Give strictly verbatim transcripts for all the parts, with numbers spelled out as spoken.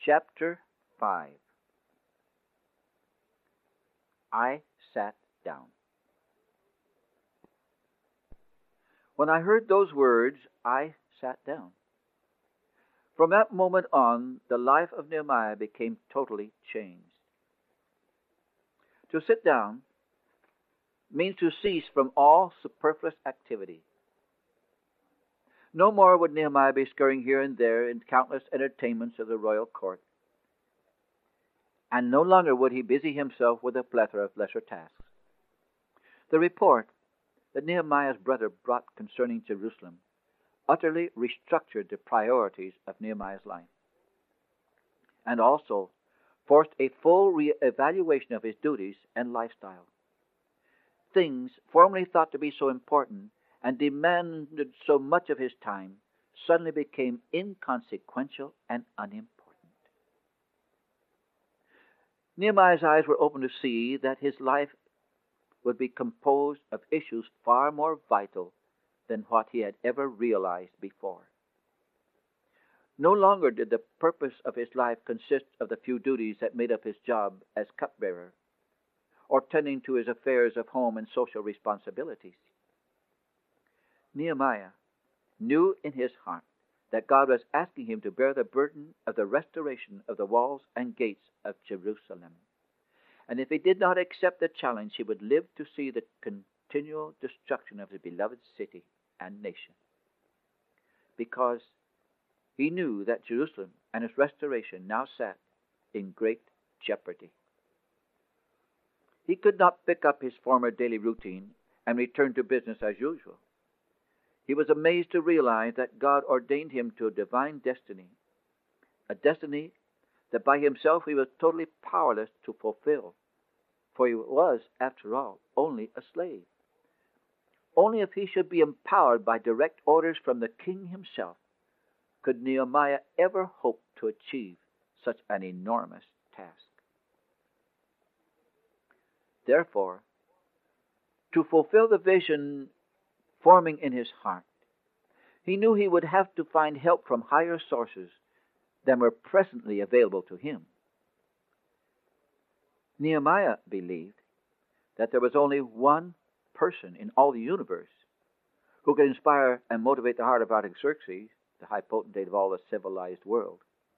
Chapter five. I sat down. When I heard those words, I sat down. From that moment on, the life of Nehemiah became totally changed. To sit down means to cease from all superfluous activity. No more would Nehemiah be scurrying here and there in countless entertainments of the royal court, and no longer would he busy himself with a plethora of lesser tasks. The report that Nehemiah's brother brought concerning Jerusalem utterly restructured the priorities of Nehemiah's life, and also forced a full re-evaluation of his duties and lifestyle. Things formerly thought to be so important and demanded so much of his time suddenly became inconsequential and unimportant. Nehemiah's eyes were opened to see that his life would be composed of issues far more vital than what he had ever realized before. No longer did the purpose of his life consist of the few duties that made up his job as cupbearer, or tending to his affairs of home and social responsibilities. Nehemiah knew in his heart that God was asking him to bear the burden of the restoration of the walls and gates of Jerusalem. And if he did not accept the challenge, he would live to see the continual destruction of his beloved city and nation. Because he knew that Jerusalem and its restoration now sat in great jeopardy. He could not pick up his former daily routine and return to business as usual. He was amazed to realize that God ordained him to a divine destiny, a destiny that by himself he was totally powerless to fulfill, for he was, after all, only a slave. Only if he should be empowered by direct orders from the king himself could Nehemiah ever hope to achieve such an enormous task. Therefore, to fulfill the vision forming in his heart, he knew he would have to find help from higher sources than were presently available to him. Nehemiah believed that there was only one person in all the universe who could inspire and motivate the heart of Artaxerxes, the high potentate of all the civilized world.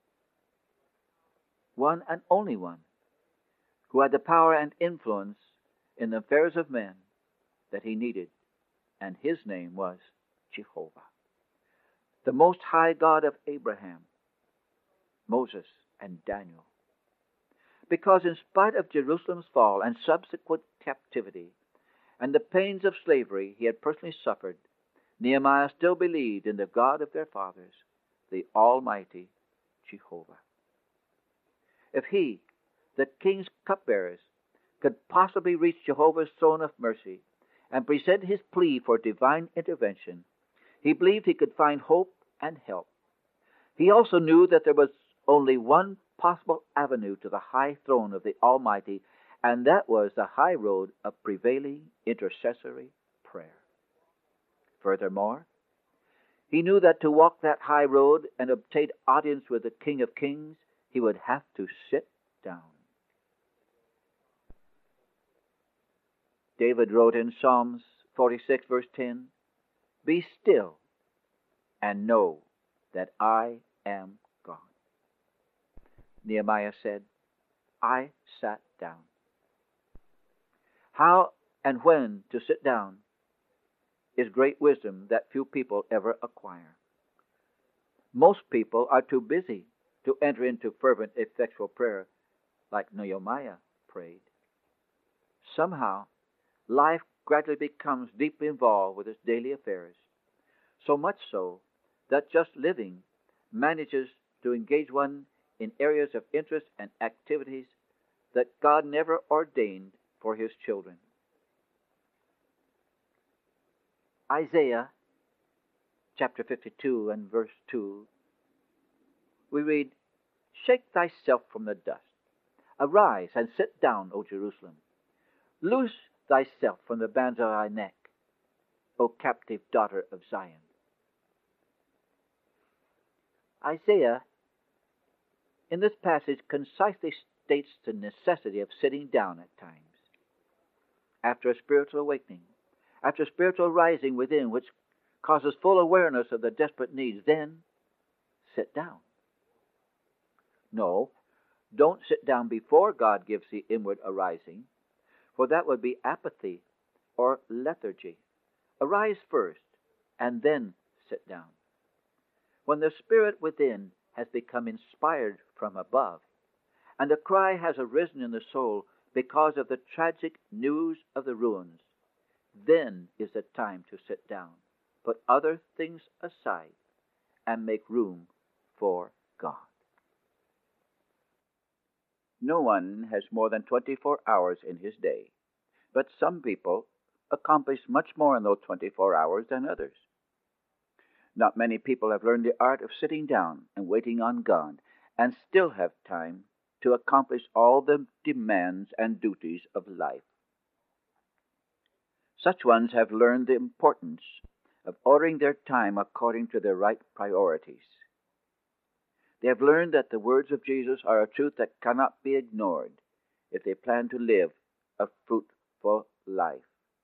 One and only one who had the power and influence in the affairs of men that he needed, and his name was Jehovah, the Most High God of Abraham, Moses, and Daniel. Because in spite of Jerusalem's fall and subsequent captivity and the pains of slavery he had personally suffered, Nehemiah still believed in the God of their fathers, the Almighty Jehovah. If he, the king's cupbearers, could possibly reach Jehovah's throne of mercy and present his plea for divine intervention, he believed he could find hope and help. He also knew that there was only one possible avenue to the high throne of the Almighty, and that was the high road of prevailing intercessory prayer. Furthermore, he knew that to walk that high road and obtain audience with the King of Kings, he would have to sit down. David wrote in Psalms forty-six, verse ten, "Be still and know that I am God." Nehemiah said, "I sat down." How and when to sit down is great wisdom that few people ever acquire. Most people are too busy to enter into fervent, effectual prayer like Nehemiah prayed. Somehow, life gradually becomes deeply involved with its daily affairs, so much so that just living manages to engage one in areas of interest and activities that God never ordained for his children. Isaiah chapter fifty-two and verse two, we read, "Shake thyself from the dust. Arise and sit down, O Jerusalem. Loose thyself from the bands of thy neck, O captive daughter of Zion." Isaiah in this passage concisely states the necessity of sitting down at times. After a spiritual awakening, after a spiritual rising within which causes full awareness of the desperate needs, then sit down. No, don't sit down before God gives the inward arising, for that would be apathy or lethargy. Arise first, and then sit down. When the spirit within has become inspired from above, and a cry has arisen in the soul because of the tragic news of the ruins, then is the time to sit down, put other things aside, and make room for God. No one has more than twenty-four hours in his day, but some people accomplish much more in those twenty-four hours than others. Not many people have learned the art of sitting down and waiting on God, and still have time to accomplish all the demands and duties of life. Such ones have learned the importance of ordering their time according to their right priorities. They have learned that the words of Jesus are a truth that cannot be ignored if they plan to live a fruitful life.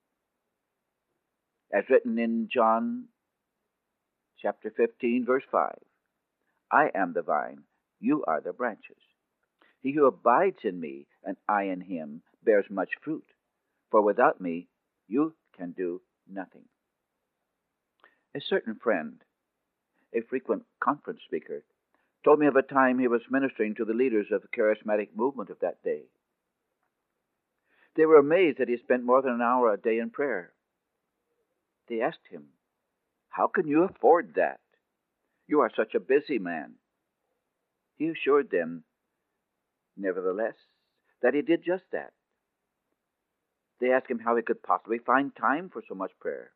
As written in John chapter fifteen, verse five, I am the vine, you are the branches. He who abides in me, and I in him, bears much fruit, for without me you can do nothing. A certain friend, a frequent conference speaker, told me of a time he was ministering to the leaders of the charismatic movement of that day. They were amazed that he spent more than an hour a day in prayer. They asked him, how can you afford that? You are such a busy man. He assured them, nevertheless, that he did just that. They asked him how he could possibly find time for so much prayer.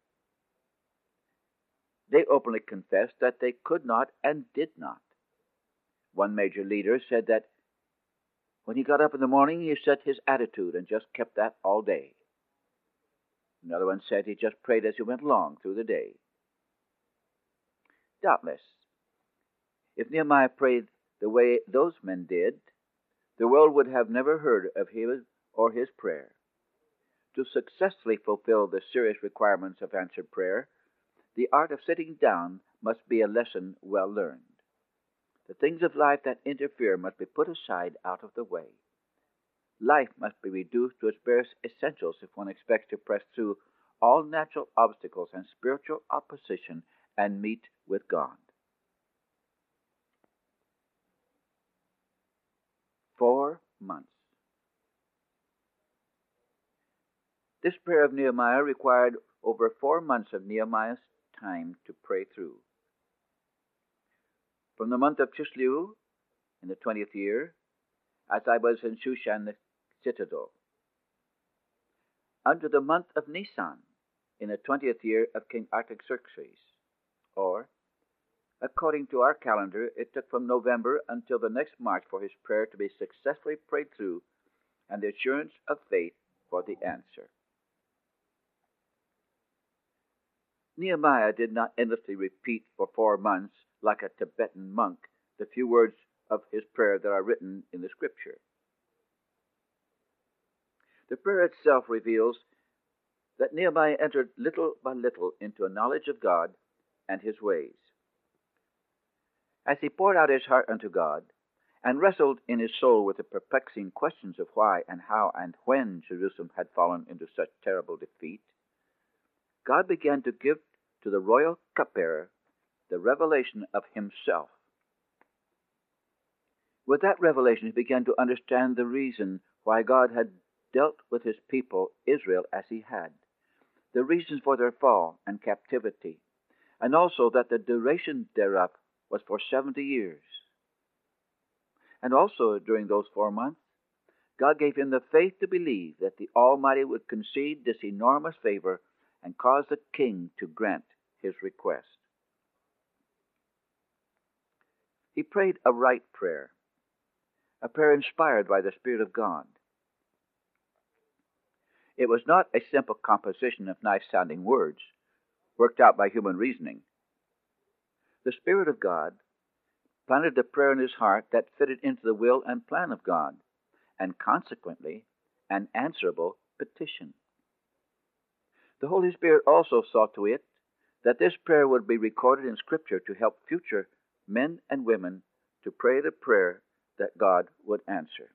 They openly confessed that they could not and did not. One major leader said that when he got up in the morning, he set his attitude and just kept that all day. Another one said he just prayed as he went along through the day. Doubtless, if Nehemiah prayed the way those men did, the world would have never heard of his or his prayer. To successfully fulfill the serious requirements of answered prayer, the art of sitting down must be a lesson well learned. The things of life that interfere must be put aside out of the way. Life must be reduced to its barest essentials if one expects to press through all natural obstacles and spiritual opposition and meet with God. Four months. This prayer of Nehemiah required over four months of Nehemiah's time to pray through. From the month of Chislew, in the twentieth year, as I was in Shushan the citadel, unto the month of Nisan, in the twentieth year of King Artaxerxes, or, according to our calendar, it took from November until the next March for his prayer to be successfully prayed through and the assurance of faith for the answer. Nehemiah did not endlessly repeat for four months, like a Tibetan monk, the few words of his prayer that are written in the Scripture. The prayer itself reveals that Nehemiah entered little by little into a knowledge of God and his ways. As he poured out his heart unto God and wrestled in his soul with the perplexing questions of why and how and when Jerusalem had fallen into such terrible defeat, God began to give to the royal cupbearer the revelation of himself. With that revelation, he began to understand the reason why God had dealt with his people, Israel, as he had, the reasons for their fall and captivity, and also that the duration thereof was for seventy years. And also, during those four months, God gave him the faith to believe that the Almighty would concede this enormous favor and cause the king to grant his request. He prayed a right prayer, a prayer inspired by the Spirit of God. It was not a simple composition of nice-sounding words, worked out by human reasoning. The Spirit of God planted a prayer in his heart that fitted into the will and plan of God, and consequently an answerable petition. The Holy Spirit also saw to it that this prayer would be recorded in Scripture to help future men and women to pray the prayer that God would answer.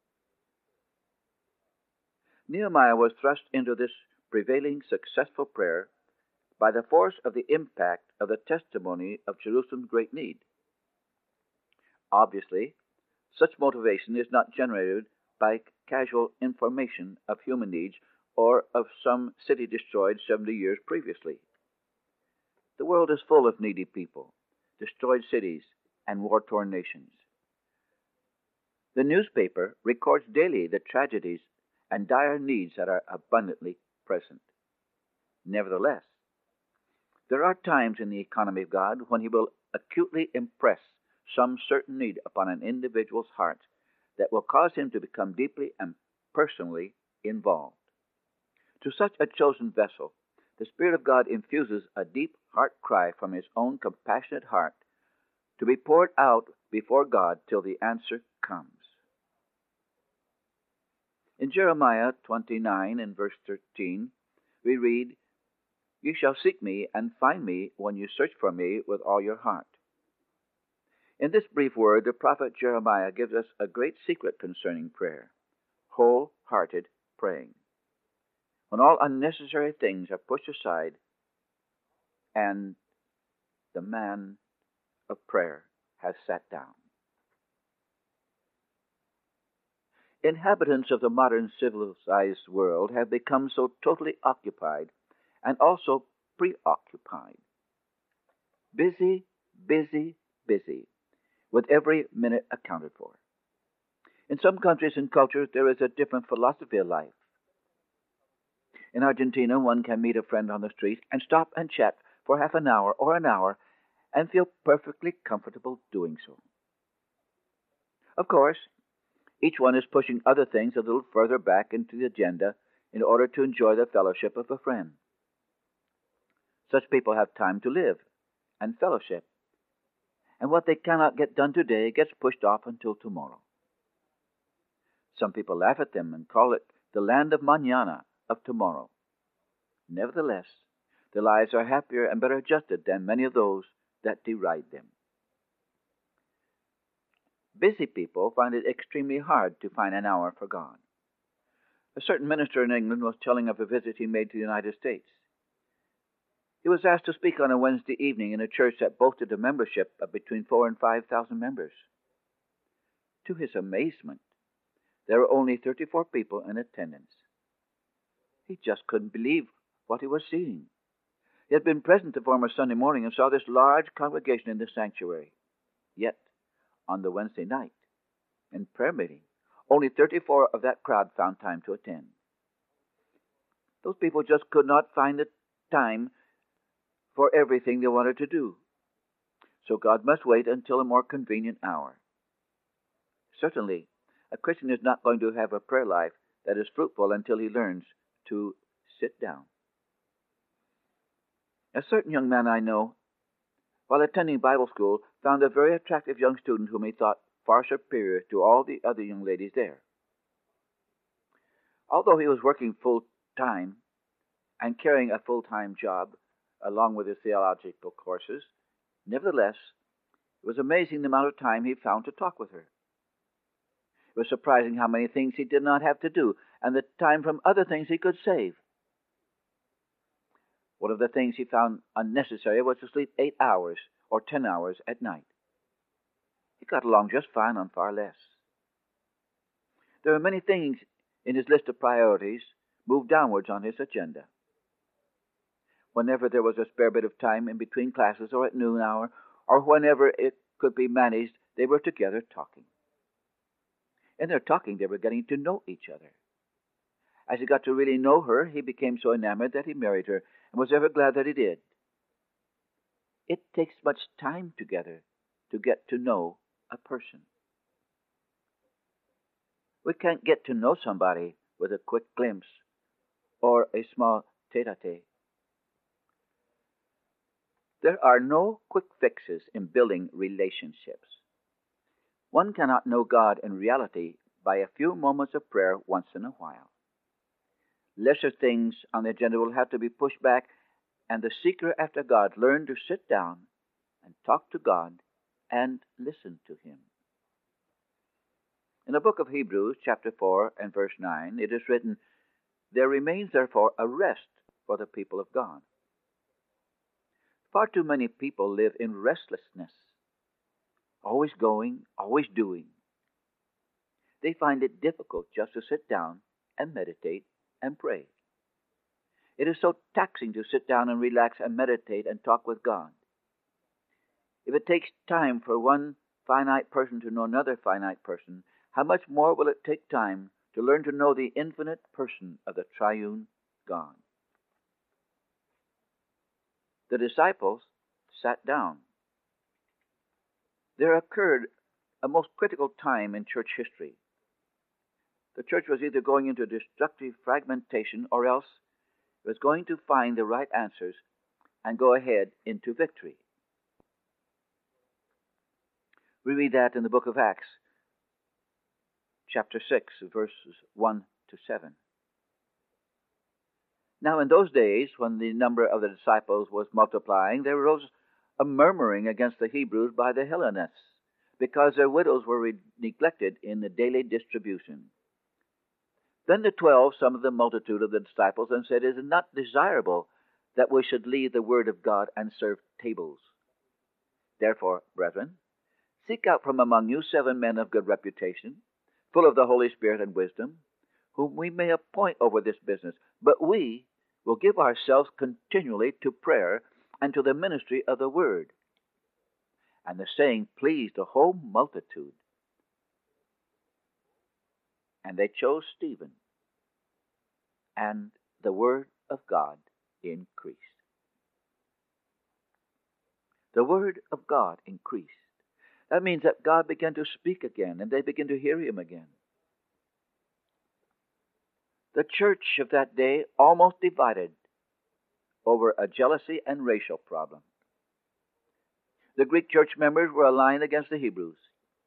Nehemiah was thrust into this prevailing successful prayer by the force of the impact of the testimony of Jerusalem's great need. Obviously, such motivation is not generated by casual information of human needs or of some city destroyed seventy years previously. The world is full of needy people, destroyed cities, and war-torn nations. The newspaper records daily the tragedies and dire needs that are abundantly present. Nevertheless, there are times in the economy of God when He will acutely impress some certain need upon an individual's heart that will cause him to become deeply and personally involved. To such a chosen vessel, the Spirit of God infuses a deep heart cry from His own compassionate heart to be poured out before God till the answer comes. In Jeremiah twenty-nine and verse thirteen, we read, "You shall seek me and find me when you search for me with all your heart." In this brief word, the prophet Jeremiah gives us a great secret concerning prayer: wholehearted praying. When all unnecessary things are pushed aside and the man of prayer has sat down. Inhabitants of the modern civilized world have become so totally occupied and also preoccupied. Busy, busy, busy, with every minute accounted for. In some countries and cultures, there is a different philosophy of life. In Argentina, one can meet a friend on the street and stop and chat for half an hour or an hour and feel perfectly comfortable doing so. Of course, each one is pushing other things a little further back into the agenda in order to enjoy the fellowship of a friend. Such people have time to live and fellowship, and what they cannot get done today gets pushed off until tomorrow. Some people laugh at them and call it the land of mañana, of tomorrow. Nevertheless, their lives are happier and better adjusted than many of those that deride them. Busy people find it extremely hard to find an hour for God. A certain minister in England was telling of a visit he made to the United States. He was asked to speak on a Wednesday evening in a church that boasted a membership of between four and five thousand members. To his amazement, there were only thirty-four people in attendance. He just couldn't believe what he was seeing. He had been present the former Sunday morning and saw this large congregation in the sanctuary. Yet, on the Wednesday night, in prayer meeting, only thirty-four of that crowd found time to attend. Those people just could not find the time for everything they wanted to do. So God must wait until a more convenient hour. Certainly, a Christian is not going to have a prayer life that is fruitful until he learns to sit down. A certain young man I know, while attending Bible school, found a very attractive young student whom he thought far superior to all the other young ladies there. Although he was working full-time and carrying a full-time job along with his theological courses, nevertheless, it was amazing the amount of time he found to talk with her. It was surprising how many things he did not have to do, and the time from other things he could save. One of the things he found unnecessary was to sleep eight hours or ten hours at night. He got along just fine on far less. There are many things in his list of priorities moved downwards on his agenda. Whenever there was a spare bit of time in between classes or at noon hour, or whenever it could be managed, they were together talking. In their talking, they were getting to know each other. As he got to really know her, he became so enamored that he married her and was ever glad that he did. It takes much time together to get to know a person. We can't get to know somebody with a quick glimpse or a small tete-a-tete. There are no quick fixes in building relationships. One cannot know God in reality by a few moments of prayer once in a while. Lesser things on the agenda will have to be pushed back, and the seeker after God learn to sit down and talk to God and listen to Him. In the book of Hebrews, chapter four and verse nine, it is written, "There remains therefore a rest for the people of God." Far too many people live in restlessness, always going, always doing. They find it difficult just to sit down and meditate and pray. It is so taxing to sit down and relax and meditate and talk with God. If it takes time for one finite person to know another finite person, how much more will it take time to learn to know the infinite person of the triune God? The disciples sat down. There occurred a most critical time in church history. The church was either going into destructive fragmentation or else it was going to find the right answers and go ahead into victory. We read that in the book of Acts, chapter six, verses one to seven. Now in those days, when the number of the disciples was multiplying, there arose a murmuring against the Hebrews by the Hellenists, because their widows were re- neglected in the daily distribution. Then the twelve summoned the multitude of the disciples and said, "It is not desirable that we should leave the word of God and serve tables. Therefore, brethren, seek out from among you seven men of good reputation, full of the Holy Spirit and wisdom, whom we may appoint over this business. But we will give ourselves continually to prayer and to the ministry of the word." And the saying pleased the whole multitude. And they chose Stephen, and the word of God increased. The word of God increased. That means that God began to speak again, and they began to hear Him again. The church of that day almost divided over a jealousy and racial problem. The Greek church members were aligned against the Hebrews.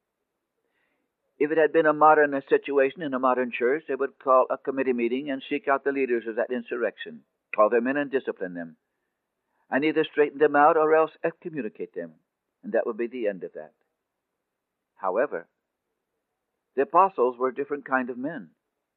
If it had been a modern situation in a modern church, they would call a committee meeting and seek out the leaders of that insurrection, call them in and discipline them, and either straighten them out or else excommunicate them, and that would be the end of that. However, the apostles were a different kind of men.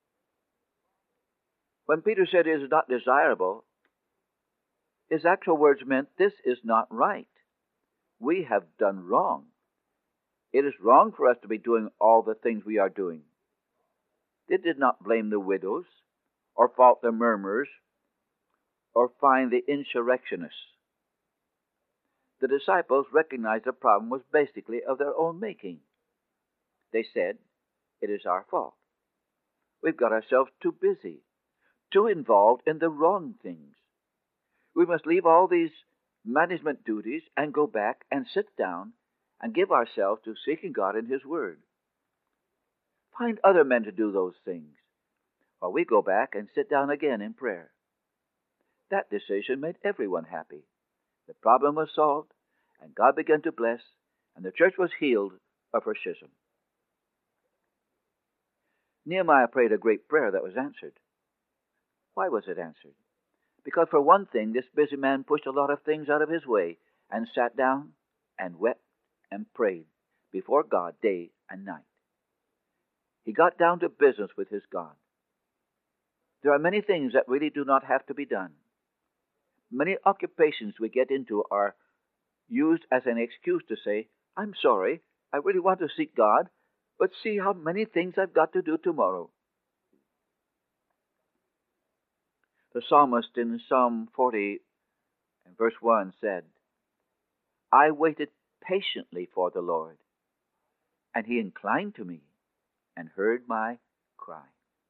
When Peter said it is not desirable, his actual words meant this is not right. We have done wrong. It is wrong for us to be doing all the things we are doing. They did not blame the widows, or fault the murmurers, or find the insurrectionists. The disciples recognized the problem was basically of their own making. They said, "It is our fault. We've got ourselves too busy, too involved in the wrong things. We must leave all these management duties and go back and sit down and give ourselves to seeking God in His Word. Find other men to do those things, while we go back and sit down again in prayer." That decision made everyone happy. The problem was solved, and God began to bless, and the church was healed of her schism. Nehemiah prayed a great prayer that was answered. Why was it answered? Because for one thing, this busy man pushed a lot of things out of his way and sat down and wept and prayed before God day and night. He got down to business with his God. There are many things that really do not have to be done. Many occupations we get into are used as an excuse to say, "I'm sorry, I really want to seek God, but see how many things I've got to do tomorrow." The psalmist in Psalm forty and verse one said, "I waited patiently for the Lord, and He inclined to me and heard my cry."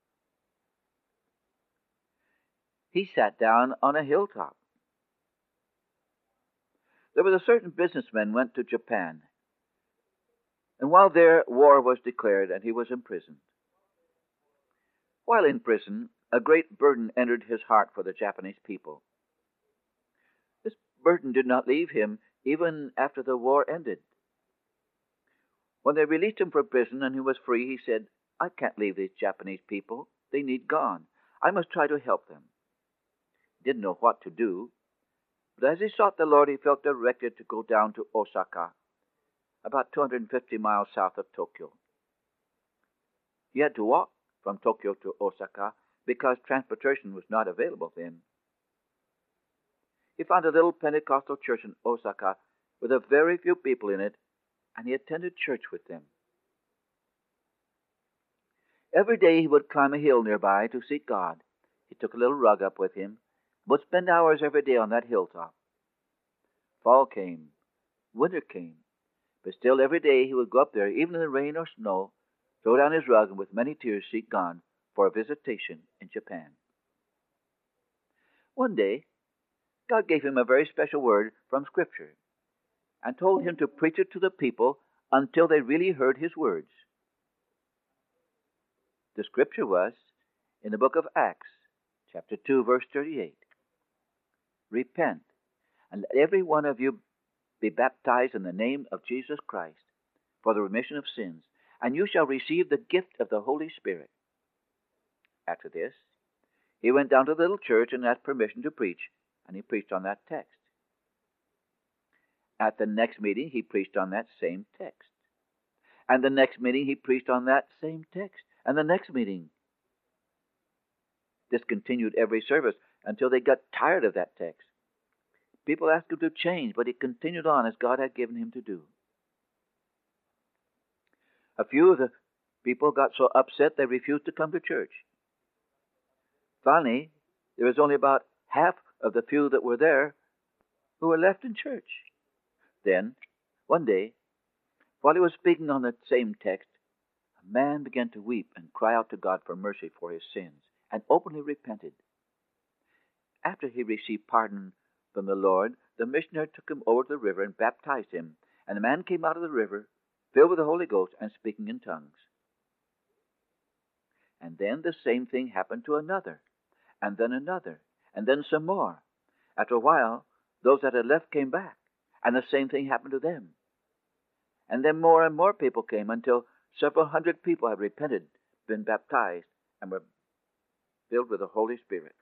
He sat down on a hilltop. There was a certain businessman went to Japan, and while there, war was declared, and he was imprisoned. While in prison, a great burden entered his heart for the Japanese people. This burden did not leave him even after the war ended. When they released him from prison and he was free, he said, "I can't leave these Japanese people. They need God. I must try to help them." He didn't know what to do, but as he sought the Lord, he felt directed to go down to Osaka, about two hundred fifty miles south of Tokyo. He had to walk from Tokyo to Osaka because transportation was not available then. He found a little Pentecostal church in Osaka with a very few people in it, and he attended church with them. Every day he would climb a hill nearby to seek God. He took a little rug up with him, would spend hours every day on that hilltop. Fall came, winter came, but still every day he would go up there, even in the rain or snow, throw down his rug, and with many tears seek God for a visitation in Japan. One day, God gave him a very special word from Scripture and told him to preach it to the people until they really heard his words. The Scripture was in the book of Acts, chapter two, verse thirty-eight. "Repent, and let every one of you be baptized in the name of Jesus Christ for the remission of sins, and you shall receive the gift of the Holy Spirit." After this, he went down to the little church and asked permission to preach, and he preached on that text. At the next meeting, he preached on that same text. And the next meeting, he preached on that same text. And the next meeting. This continued every service until they got tired of that text. People asked him to change, but he continued on as God had given him to do. A few of the people got so upset they refused to come to church. Finally, there was only about half of the few that were there who were left in church. Then, one day, while he was speaking on that same text, a man began to weep and cry out to God for mercy for his sins, and openly repented. After he received pardon from the Lord, the missionary took him over to the river and baptized him, and the man came out of the river, filled with the Holy Ghost and speaking in tongues. And then the same thing happened to another, and then another, and then some more. After a while, those that had left came back, and the same thing happened to them. And then more and more people came until several hundred people had repented, been baptized, and were filled with the Holy Spirit.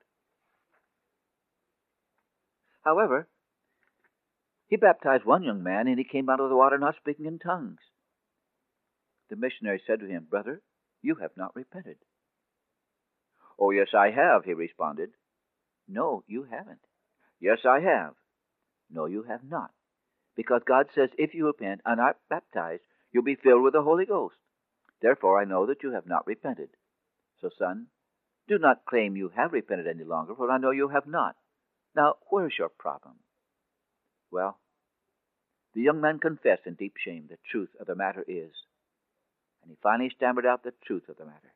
However, he baptized one young man, and he came out of the water not speaking in tongues. The missionary said to him, "Brother, you have not repented." "Oh, yes, I have," he responded. "No, you haven't." "Yes, I have." "No, you have not. Because God says if you repent and are baptized, you'll be filled with the Holy Ghost. Therefore, I know that you have not repented. So, son, do not claim you have repented any longer, for I know you have not. Now, where's your problem?" Well, the young man confessed in deep shame the truth of the matter is, and he finally stammered out the truth of the matter.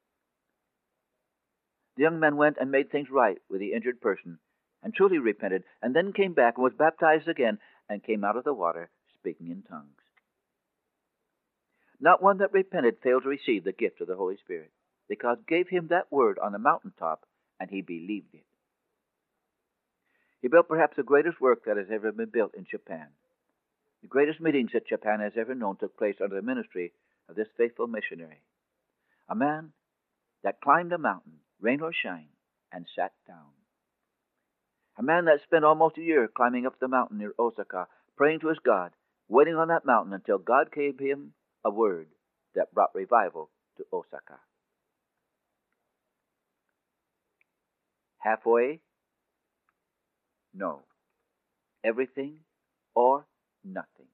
The young man went and made things right with the injured person, and truly repented, and then came back and was baptized again, and came out of the water speaking in tongues. Not one that repented failed to receive the gift of the Holy Spirit, because God gave him that word on the mountaintop, and he believed it. He built perhaps the greatest work that has ever been built in Japan. The greatest meetings that Japan has ever known took place under the ministry of this faithful missionary, a man that climbed a mountain, rain or shine, and sat down. A man that spent almost a year climbing up the mountain near Osaka, praying to his God, waiting on that mountain until God gave him a word that brought revival to Osaka. Halfway? No. Everything or nothing.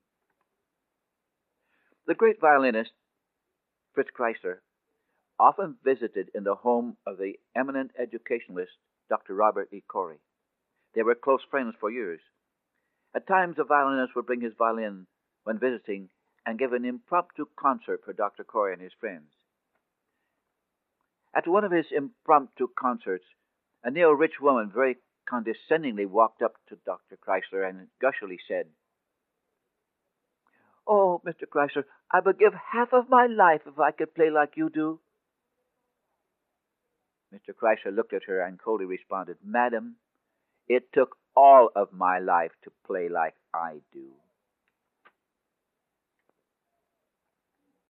The great violinist Fritz Kreisler often visited in the home of the eminent educationalist Doctor Robert E. Corey. They were close friends for years. At times, the violinist would bring his violin when visiting and give an impromptu concert for Doctor Corey and his friends. At one of his impromptu concerts, a neo-rich woman very condescendingly walked up to Doctor Kreisler and gushily said, "Oh, Mister Kreisler, I would give half of my life if I could play like you do." Mister Kreisler looked at her and coldly responded, "Madam, it took all of my life to play like I do."